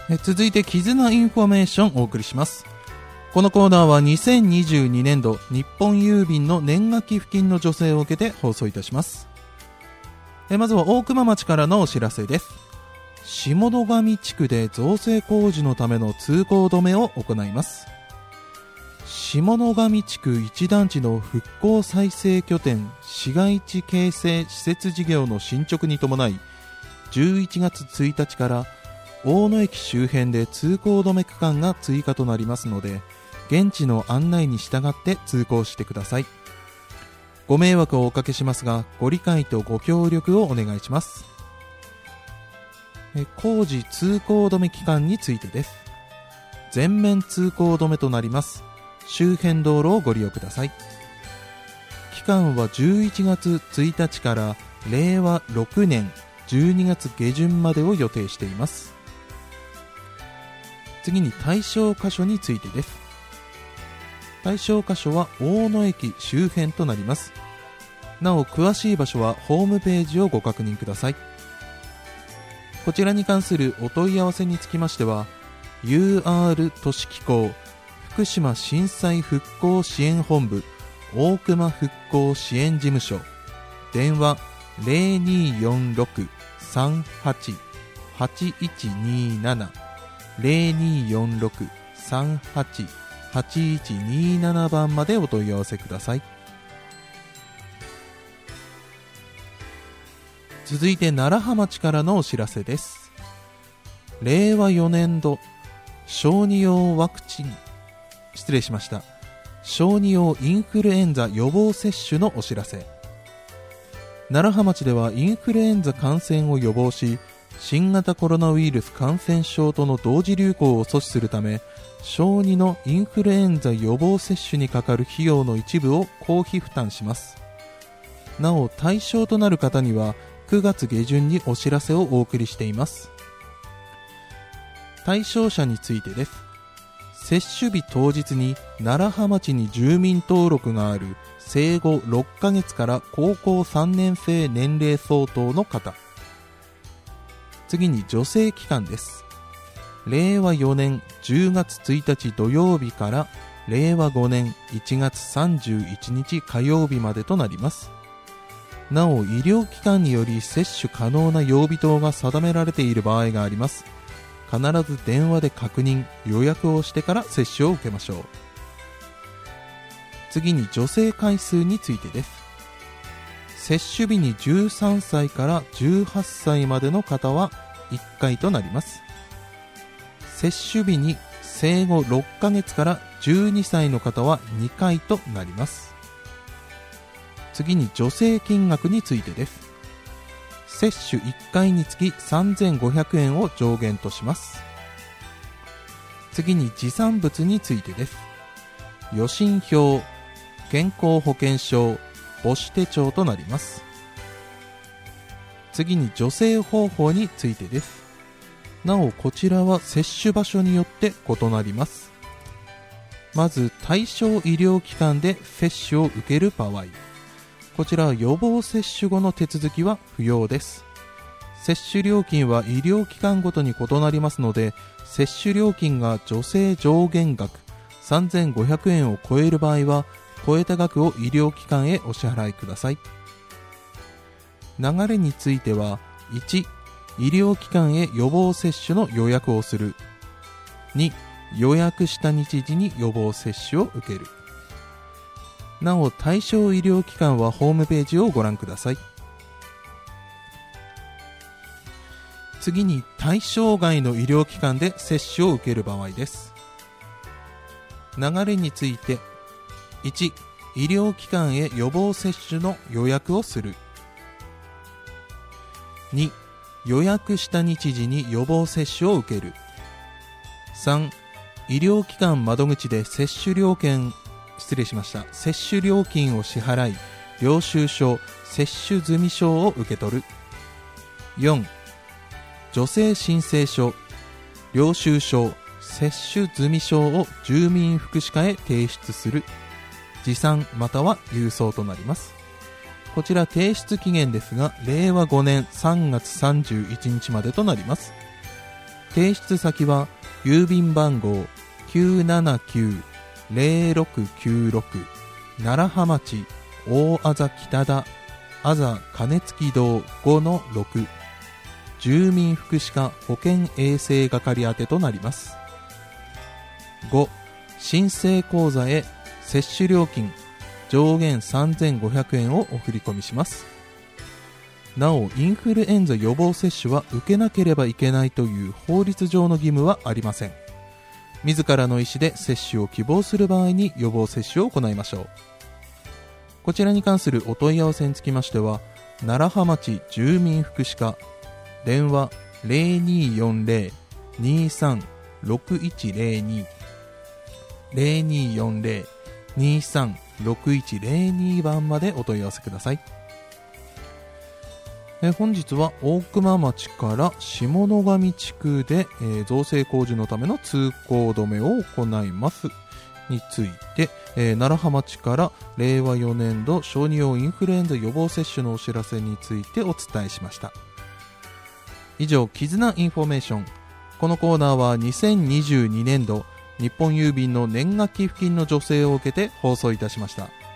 続いて絆インフォメーションをお送りします。このコーナーは2022年度日本郵便の年賀寄付金の助成を受けて放送いたします。まずは大熊町からのお知らせです。下野上地区で造成工事のための通行止めを行います。下野上地区一団地の復興再生拠点市街地形成施設事業の進捗に伴い、11月1日から大野駅周辺で通行止め区間が追加となりますので、現地の案内に従って通行してください。ご迷惑をおかけしますが、ご理解とご協力をお願いします。工事通行止め期間についてです。全面通行止めとなります。周辺道路をご利用ください。期間は11月1日から令和6年12月下旬までを予定しています。次に対象箇所についてです。対象箇所は大野駅周辺となります。なお詳しい場所はホームページをご確認ください。こちらに関するお問い合わせにつきましては UR 都市機構福島震災復興支援本部大熊復興支援事務所電話 0246-38-8127 0246-38-8127 番までお問い合わせください。続いて楢葉町からのお知らせです。令和4年度小児用小児用インフルエンザ予防接種のお知らせ。楢葉町ではインフルエンザ感染を予防し、新型コロナウイルス感染症との同時流行を阻止するため、小児のインフルエンザ予防接種にかかる費用の一部を公費負担します。なお対象となる方には9月下旬にお知らせをお送りしています。対象者についてです。接種日当日に楢葉町に住民登録がある生後6ヶ月から高校3年生年齢相当の方。次に助成期間です。令和4年10月1日土曜日から令和5年1月31日火曜日までとなります。なお医療機関により接種可能な曜日等が定められている場合があります。必ず電話で確認予約をしてから接種を受けましょう。次に助成回数についてです。接種日に13歳から18歳までの方は1回となります。接種日に生後6ヶ月から12歳の方は2回となります。次に助成金額についてです。接種1回につき3500円を上限とします。次に持参物についてです。予診票、健康保険証、母子手帳となります。次に助成方法についてです。なおこちらは接種場所によって異なります。まず対象医療機関で接種を受ける場合、こちらは予防接種後の手続きは不要です。接種料金は医療機関ごとに異なりますので、接種料金が助成上限額3500円を超える場合は超えた額を医療機関へお支払いください。流れについては1、医療機関へ予防接種の予約をする。2、予約した日時に予防接種を受ける。なお対象医療機関はホームページをご覧ください。次に対象外の医療機関で接種を受ける場合です。流れについて1、医療機関へ予防接種の予約をする。2、予約した日時に予防接種を受ける。3、医療機関窓口で接種料金を支払い、領収書、接種済証を受け取る。4、助成申請書、領収書、接種済証を住民福祉課へ提出する。持参または郵送となります。こちら提出期限ですが、令和5年3月31日までとなります。 提出先は郵便番号 979-0696 楢葉町大字北田あざ金付堂 5-6 住民福祉課保健衛生係宛てとなります。5. 申請口座へ接種料金上限3500円をお振り込みします。なお、インフルエンザ予防接種は受けなければいけないという法律上の義務はありません。自らの意思で接種を希望する場合に予防接種を行いましょう。こちらに関するお問い合わせにつきましては、楢葉町住民福祉課電話 0240-236102 0240-236102 番までお問い合わせください。本日は大熊町から下野上地区で、造成工事のための通行止めを行いますについて、楢葉町から令和4年度小児用インフルエンザ予防接種のお知らせについてお伝えしました。以上、絆インフォメーション。このコーナーは2022年度日本郵便の年賀寄付金の助成を受けて放送いたしました。